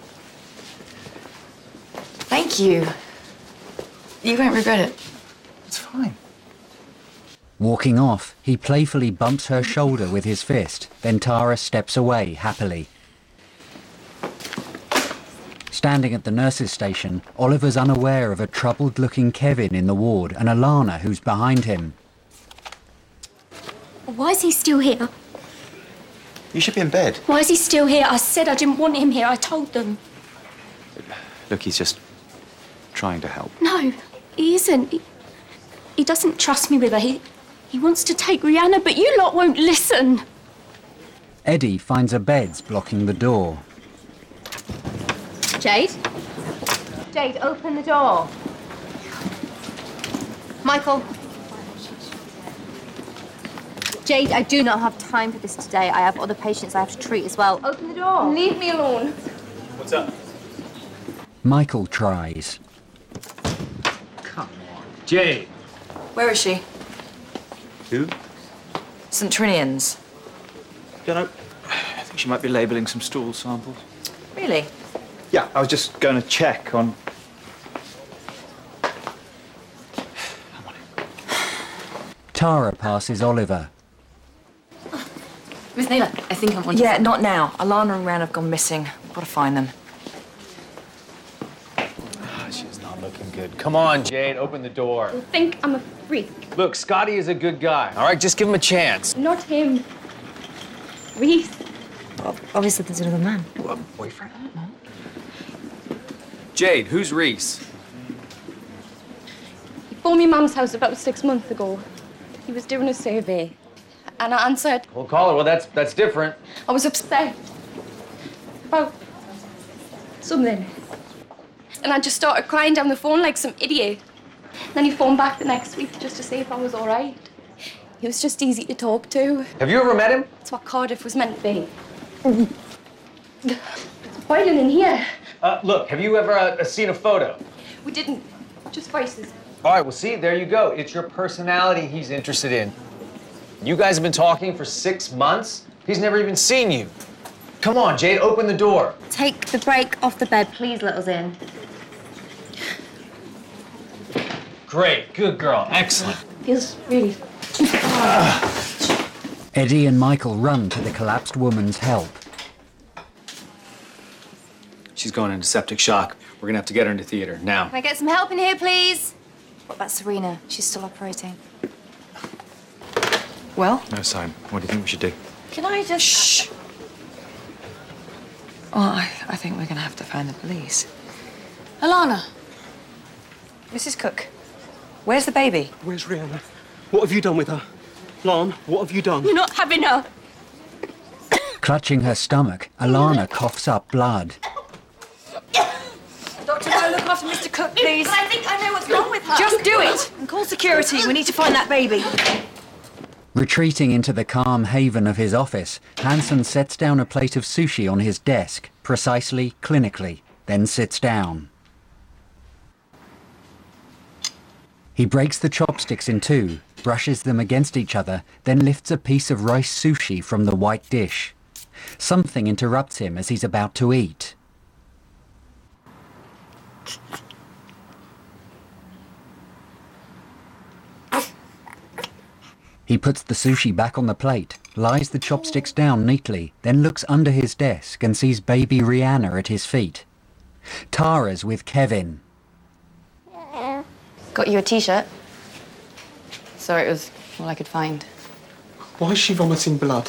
Thank you. You won't regret it. It's fine. Walking off, he playfully bumps her shoulder with his fist. Then Tara steps away happily. Standing at the nurse's station, Oliver's unaware of a troubled-looking Kevin in the ward and Alana who's behind him. Why is he still here? You should be in bed. Why is he still here? I said I didn't want him here. I told them. Look, he's just trying to help. No, he isn't. He, he doesn't trust me with her. He, he wants to take Rihanna, but you lot won't listen. Eddie finds a bed's blocking the door. Jade? Jade, open the door. Michael? Jade, I do not have time for this today. I have other patients I have to treat as well. Open the door. Leave me alone. What's up? Michael tries. Come on. Jade. Where is she? Who? Saint Trinian's. Don't know. I think she might be labelling some stool samples. Really? Yeah, I was just going to check on... Tara passes Oliver. Miss Naylor, I think I'm on. Yeah, not now. Alana and Ran have gone missing. Got to find them. Oh, she's not looking good. Come on, Jade, open the door. You think I'm a freak? Look, Scotty is a good guy. All right, just give him a chance. Not him. Reese. Well, obviously, there's another man. What, boyfriend? Jade, who's Reese? He phoned me mum's house about six months ago. He was doing a survey. And I answered. Well, call her. Well, that's that's different. I was upset about something. And I just started crying down the phone like some idiot. Then he phoned back the next week just to see if I was all right. He was just easy to talk to. Have you ever met him? That's what Cardiff was meant to be. It's boiling in here. Uh, look, have you ever uh, seen a photo? We didn't. Just voices. All right, well, see, there you go. It's your personality he's interested in. You guys have been talking for six months? He's never even seen you. Come on, Jade, open the door. Take the brake off the bed, please let us in. Great, good girl, excellent. Feels really... Eddie and Michael run to the collapsed woman's help. She's going into septic shock. We're gonna have to get her into theater, now. Can I get some help in here, please? What about Serena? She's still operating. Well? No, Simon. What do you think we should do? Can I just... Shh. Oh, I, I think we're going to have to phone the police. Alana. Missus Cook. Where's the baby? Where's Rihanna? What have you done with her? Lon, what have you done? You're not having her. Clutching her stomach, Alana coughs up blood. Doctor, go look after Mister Cook, please. But I think I know what's wrong with her. Just do it and call security. We need to find that baby. Retreating into the calm haven of his office, Hansen sets down a plate of sushi on his desk, precisely, clinically, then sits down. He breaks the chopsticks in two, brushes them against each other, then lifts a piece of rice sushi from the white dish. Something interrupts him as he's about to eat. He puts the sushi back on the plate, lies the chopsticks down neatly, then looks under his desk and sees baby Rihanna at his feet. Tara's with Kevin. Got you a t-shirt. Sorry, it was all I could find. Why is she vomiting blood?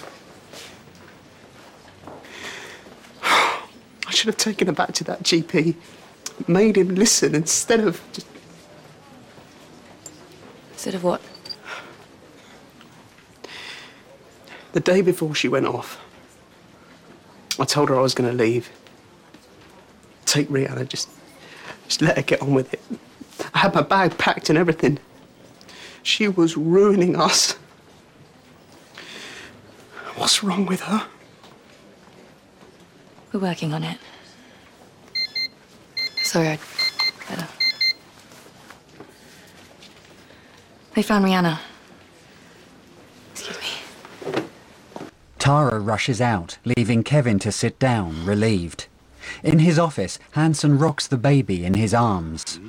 I should have taken her back to that G P. Made him listen instead of just... Instead of what? The day before she went off, I told her I was going to leave. Take Rihanna, just, just let her get on with it. I had my bag packed and everything. She was ruining us. What's wrong with her? We're working on it. Sorry, I'd better. They found Rihanna. Excuse me. Tara rushes out, leaving Kevin to sit down, relieved. In his office, Hansen rocks the baby in his arms.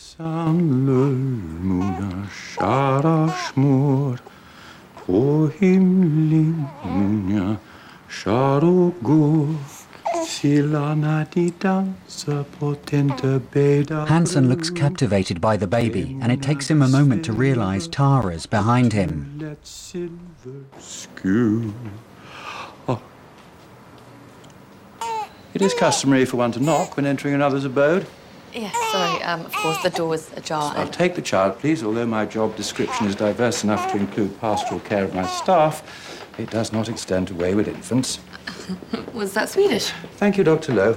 Hansen looks captivated by the baby, and it takes him a moment to realize Tara's behind him. Oh. It is customary for one to knock when entering another's abode. Yes, sorry, um, of course, the door was ajar. I'll take the child, please. Although my job description is diverse enough to include pastoral care of my staff, it does not extend to wayward infants. Was that Swedish? Thank you, Doctor Lowe.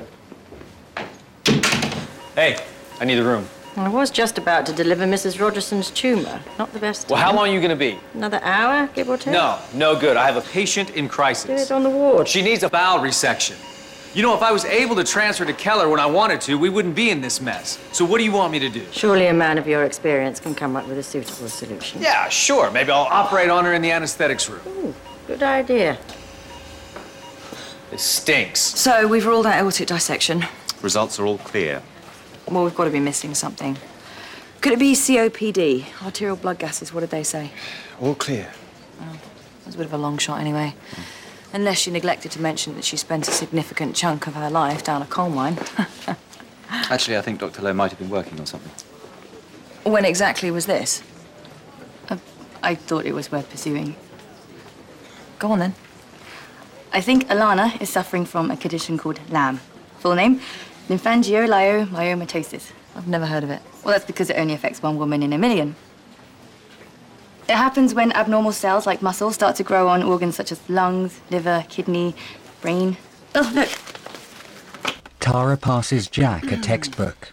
Hey, I need a room. I was just about to deliver Missus Rogerson's tumour. Not the best Well, time. how long are you going to be? Another hour, give or take? No, no good. I have a patient in crisis. Do it on the ward. She needs a bowel resection. You know, if I was able to transfer to Keller when I wanted to, we wouldn't be in this mess. So what do you want me to do? Surely a man of your experience can come up with a suitable solution. Yeah, sure. Maybe I'll operate on her in the anesthetics room. Ooh, good idea. This stinks. So, we've ruled out aortic dissection. Results are all clear. Well, we've got to be missing something. Could it be C O P D? Arterial blood gases, what did they say? All clear. Oh, that's a bit of a long shot anyway. Mm. Unless she neglected to mention that she spent a significant chunk of her life down a coal mine. Actually, I think Doctor Lowe might have been working on something. When exactly was this? Uh, I thought it was worth pursuing. Go on then. I think Alana is suffering from a condition called L A M. Full name, lymphangioliomyomatosis. I've never heard of it. Well, that's because it only affects one woman in a million. It happens when abnormal cells like muscle start to grow on organs such as lungs, liver, kidney, brain. Oh, look. Tara passes Jack a textbook.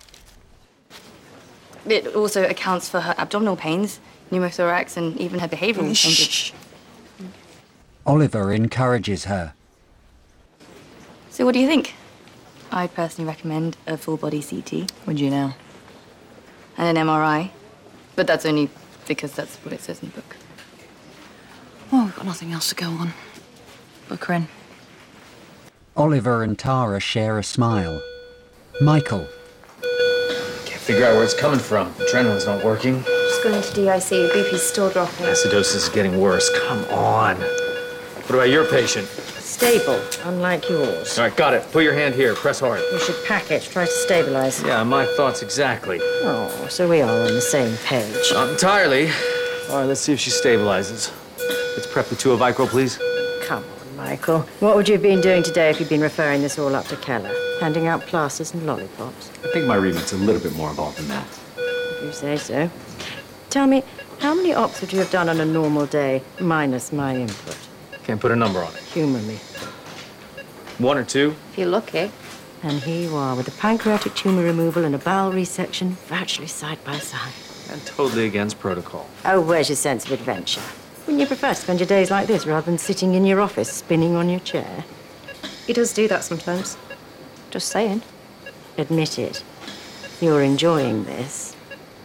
It also accounts for her abdominal pains, pneumothorax, and even her behavioral changes. Oliver encourages her. So what do you think? I personally recommend a full-body C T. Would you now? And an M R I. But that's only because that's what it says in the book. Well, we've got nothing else to go on. Book her in. Oliver and Tara share a smile. Michael. Can't figure out where it's coming from. Adrenaline's not working. Just going to D I C. Your B P's still dropping. Acidosis is getting worse. Come on. What about your patient? Stable, unlike yours. All right, got it. Put your hand here. Press hard. You should package, try to stabilize. Yeah, my thoughts exactly. Oh, so we are on the same page. Not entirely. All right, let's see if she stabilizes. Let's prep the two of Vicryl, please. Come on, Michael. What would you have been doing today if you'd been referring this all up to Keller? Handing out plasters and lollipops? I think my reading's a little bit more involved than that. If you say so. Tell me, how many ops would you have done on a normal day, minus my input? Can't put a number on it. Humour me. One or two? If you're lucky. And here you are with a pancreatic tumour removal and a bowel resection virtually side by side. And totally against protocol. Oh, where's your sense of adventure? Wouldn't you prefer to spend your days like this rather than sitting in your office spinning on your chair? He does do that sometimes. Just saying. Admit it. You're enjoying this.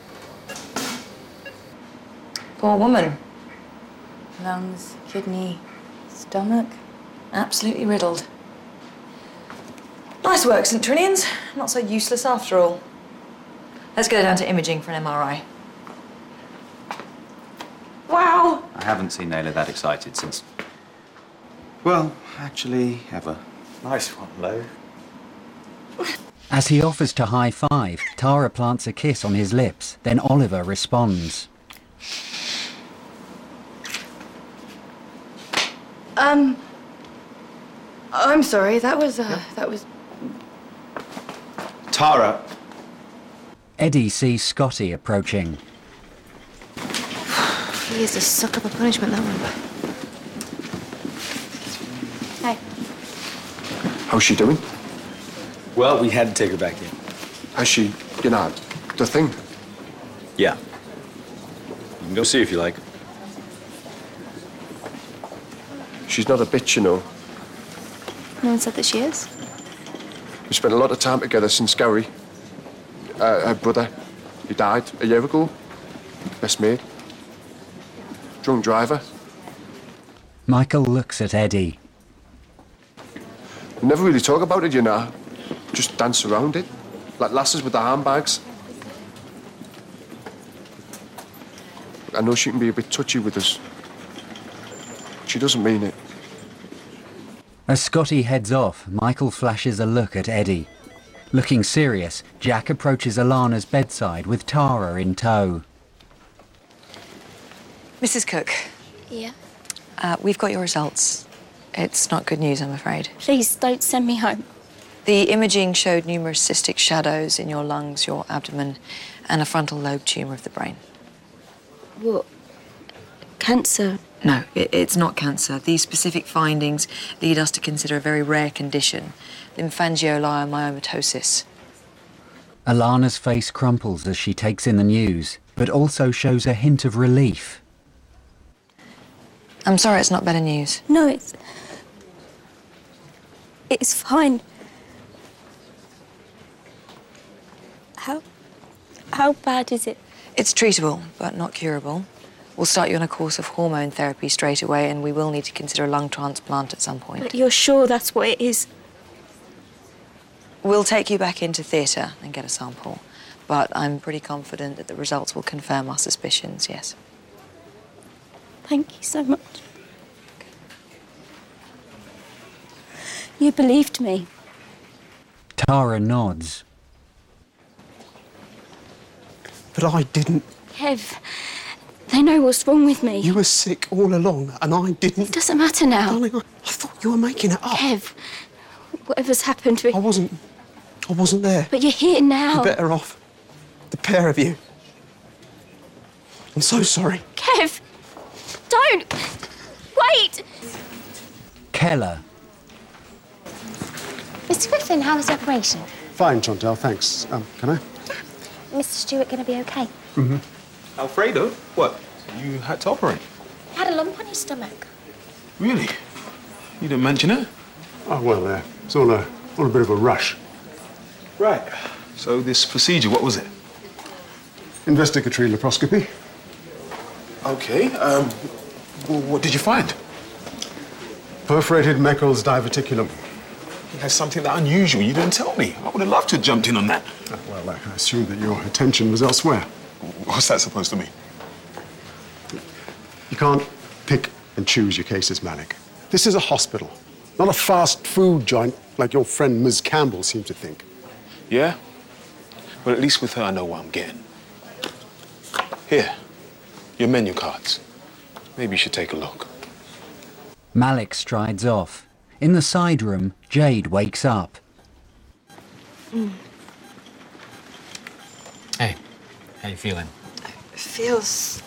Poor woman. Lungs, kidney, stomach, absolutely riddled. Nice work, St Trinians. Not so useless after all. Let's go down to imaging for an M R I. Wow! I haven't seen Naylor that excited since... Well, actually, ever. Nice one, Lo. As he offers to high-five, Tara plants a kiss on his lips. Then Oliver responds. Um... I'm sorry, that was, uh, that was... Tara. Eddie sees Scotty approaching. He is a sucker for punishment, that one. Hey. How's she doing? Well, we had to take her back in. Has she, you know, the thing? Yeah. You can go see if you like. She's not a bitch, you know. No one said that she is. We spent a lot of time together since Gary, uh, her brother, he died a year ago. Best mate. Drunk driver. Michael looks at Eddie. We never really talk about it, you know. Just dance around it. Like lasses with the handbags. I know she can be a bit touchy with us. She doesn't mean it. As Scotty heads off, Michael flashes a look at Eddie. Looking serious, Jack approaches Alana's bedside with Tara in tow. Missus Cook. Yeah? Uh, we've got your results. It's not good news, I'm afraid. Please don't send me home. The imaging showed numerous cystic shadows in your lungs, your abdomen, and a frontal lobe tumour of the brain. What? Cancer? No, it, it's not cancer. These specific findings lead us to consider a very rare condition, lymphangioliomyomatosis. Alana's face crumples as she takes in the news, but also shows a hint of relief. I'm sorry it's not better news. No, it's... It's fine. How... How bad is it? It's treatable, but not curable. We'll start you on a course of hormone therapy straight away, and we will need to consider a lung transplant at some point. But you're sure that's what it is? We'll take you back into theatre and get a sample, but I'm pretty confident that the results will confirm our suspicions, yes. Thank you so much. You believed me. Tara nods. But I didn't. Kev, they know what's wrong with me. You were sick all along, and I didn't. It doesn't matter now. Darling, I, I thought you were making it up. Kev, whatever's happened... We... I wasn't... I wasn't there. But you're here now. You're better off. The pair of you. I'm so sorry. Kev, don't! Wait! Keller. Mister Griffin, how was the operation? Fine, Chantal, thanks. Um, can I? Mister Stewart going to be okay? Mm-hmm. Alfredo? What? You had to operate? He had a lump on his stomach. Really? You didn't mention it? Oh, well, uh, it's all a, all a bit of a rush. Right. So this procedure, what was it? Investigatory laparoscopy. Okay. Um, well, what did you find? Perforated Meckel's diverticulum. He has something that unusual. You didn't tell me. I would have loved to have jumped in on that. Oh, well, I assumed that your attention was elsewhere. What's that supposed to mean? You can't pick and choose your cases, Malik. This is a hospital, not a fast food joint like your friend Miz Campbell seems to think. Yeah? Well, at least with her, I know what I'm getting. Here, your menu cards. Maybe you should take a look. Malik strides off. In the side room, Jade wakes up. Mm. Hey, how you feeling? It feels...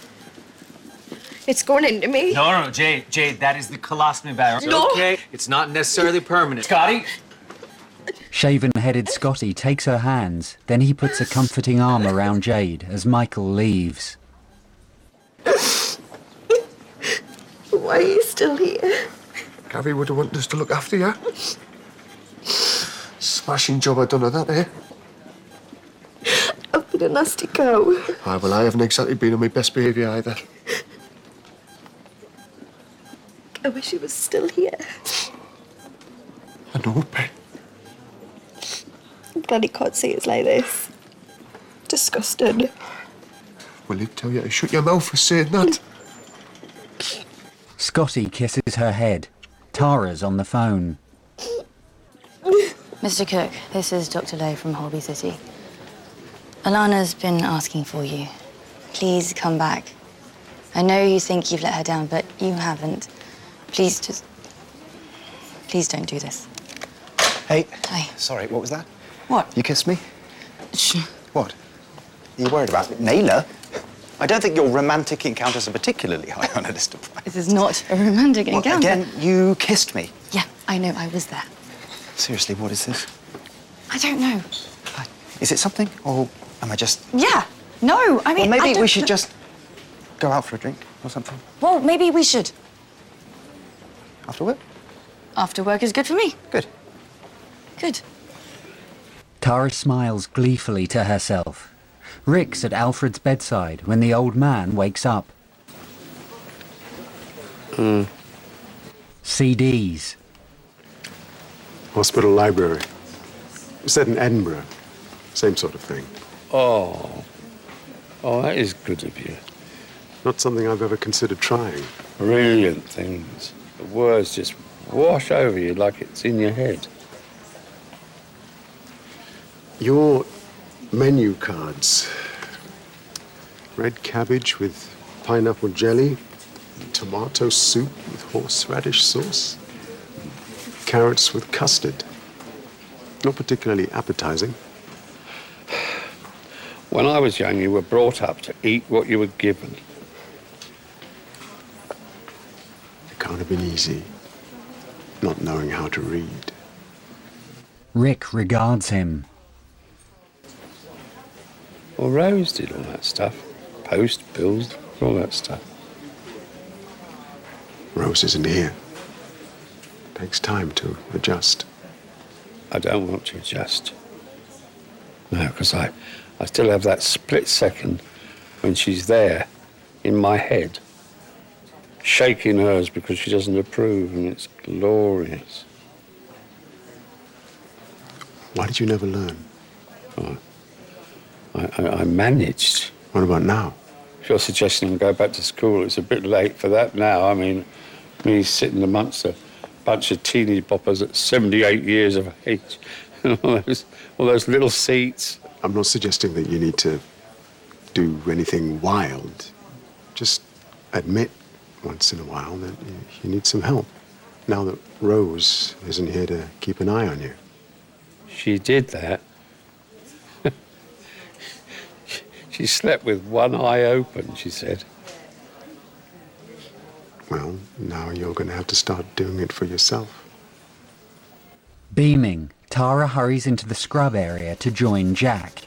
It's going into me. No, no, Jade, Jade, that is the colostomy bag. No. Okay, it's not necessarily permanent. Scotty? Shaven-headed Scotty takes her hands, then he puts a comforting arm around Jade as Michael leaves. Why are you still here? Gabby would have wanted us to look after you. Smashing job I done of that, eh? I've been a nasty cow. Aye, well, I haven't exactly been on my best behaviour either. I wish he was still here. I know, Ben. I'm glad he can't see us like this. Disgusted. Will he tell you to shut your mouth for saying that? Scotty kisses her head. Tara's on the phone. Mister Cook, this is Doctor Lowe from Holby City. Alana's been asking for you. Please come back. I know you think you've let her down, but you haven't. Please just... Please don't do this. Hey. Hi. Sorry, what was that? What? You kissed me? Shh. What? Are you worried about it? Naylor? I don't think your romantic encounters are particularly high on a list of priorities. This is not a romantic Well, encounter. again, you kissed me. Yeah, I know, I was there. Seriously, what is this? I don't know. Is it something, or am I just... Yeah. No, I mean, Well, I maybe don't we should kn- just go out for a drink or something. Well, maybe we should. After work? After work is good for me. Good. Good. Tara smiles gleefully to herself. Rick's at Alfred's bedside when the old man wakes up. Hmm. C Ds. Hospital library. Set in Edinburgh. Same sort of thing. Oh. Oh, that is good of you. Not something I've ever considered trying. Brilliant things. The words just wash over you like it's in your head. Your menu cards. Red cabbage with pineapple jelly, tomato soup with horseradish sauce, carrots with custard. Not particularly appetizing. When I was young, you were brought up to eat what you were given. It can't have been easy, not knowing how to read. Rick regards him. Well, Rose did all that stuff. Post, bills, all that stuff. Rose isn't here. Takes time to adjust. I don't want to adjust. No, because I, I still have that split second when she's there in my head, shaking hers because she doesn't approve, and it's glorious. Why did you never learn? Oh, I, I, I managed. What about now? If you're suggesting I go back to school, it's a bit late for that now. I mean, me sitting amongst a bunch of teeny boppers at seventy-eight years of age, and all those, all those little seats. I'm not suggesting that you need to do anything wild. Just admit once in a while that you, you need some help. Now that Rose isn't here to keep an eye on you. She did that. She slept with one eye open, she said. Well, now you're going to have to start doing it for yourself. Beaming, Tara hurries into the scrub area to join Jack.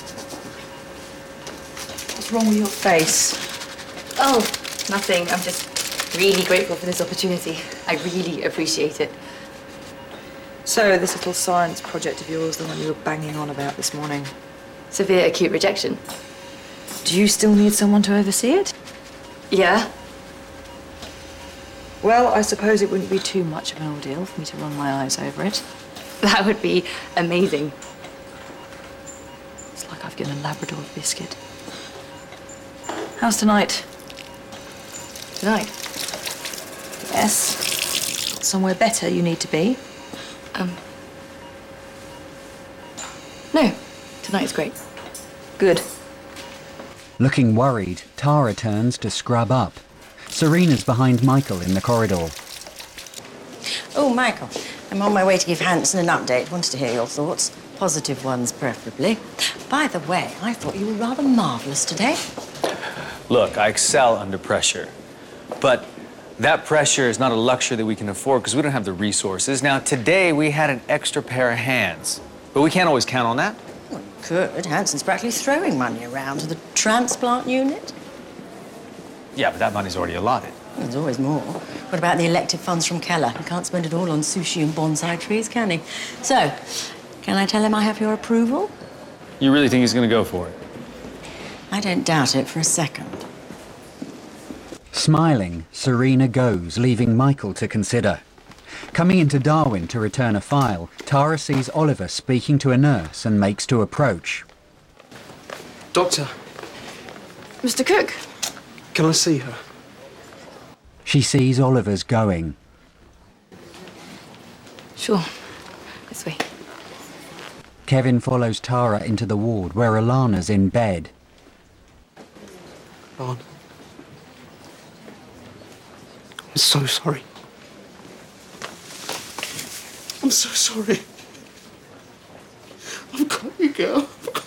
What's wrong with your face? Oh, nothing. I'm just really grateful for this opportunity. I really appreciate it. So, this little science project of yours, the one you were banging on about this morning. Severe acute rejection. Do you still need someone to oversee it? Yeah. Well, I suppose it wouldn't be too much of an ordeal for me to run my eyes over it. That would be amazing. It's like I've given a Labrador a biscuit. How's tonight? Tonight? Yes. Somewhere better you need to be. Um. No, tonight's great. Good. Looking worried, Tara turns to scrub up. Serena's behind Michael in the corridor. Oh, Michael, I'm on my way to give Hanson an update. Wanted to hear your thoughts. Positive ones, preferably. By the way, I thought you were rather marvellous today. Look, I excel under pressure. But that pressure is not a luxury that we can afford because we don't have the resources. Now, today we had an extra pair of hands. But we can't always count on that. Well, you could. Hanson's practically throwing money around to the transplant unit. Yeah, but that money's already allotted. There's always more. What about the elective funds from Keller? He can't spend it all on sushi and bonsai trees, can he? So, can I tell him I have your approval? You really think he's going to go for it? I don't doubt it for a second. Smiling, Serena goes, leaving Michael to consider. Coming into Darwin to return a file, Tara sees Oliver speaking to a nurse and makes to approach. Doctor, Mister Cook. can I see her? She sees Oliver's going. Sure. This way. Kevin follows Tara into the ward where Alana's in bed. Lana. I'm so sorry. I'm so sorry. I've got you, girl.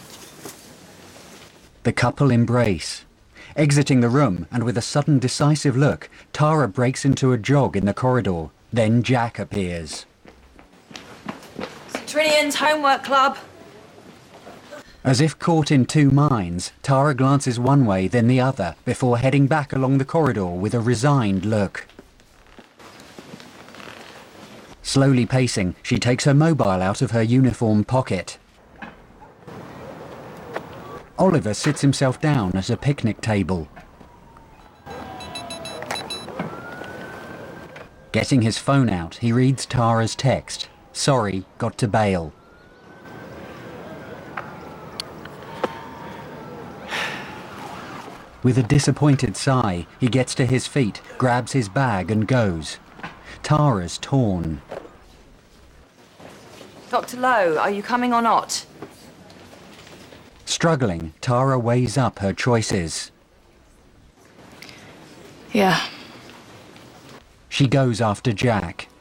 The couple embrace. Exiting the room, and with a sudden decisive look, Tara breaks into a jog in the corridor. Then Jack appears. Trinian's Homework Club. As if caught in two minds, Tara glances one way, then the other, before heading back along the corridor with a resigned look. Slowly pacing, she takes her mobile out of her uniform pocket. Oliver sits himself down at a picnic table. Getting his phone out, he reads Tara's text. Sorry, got to bail. With a disappointed sigh, he gets to his feet, grabs his bag and goes. Tara's torn. Doctor Lowe, are you coming or not? Struggling, Tara weighs up her choices. Yeah. She goes after Jack.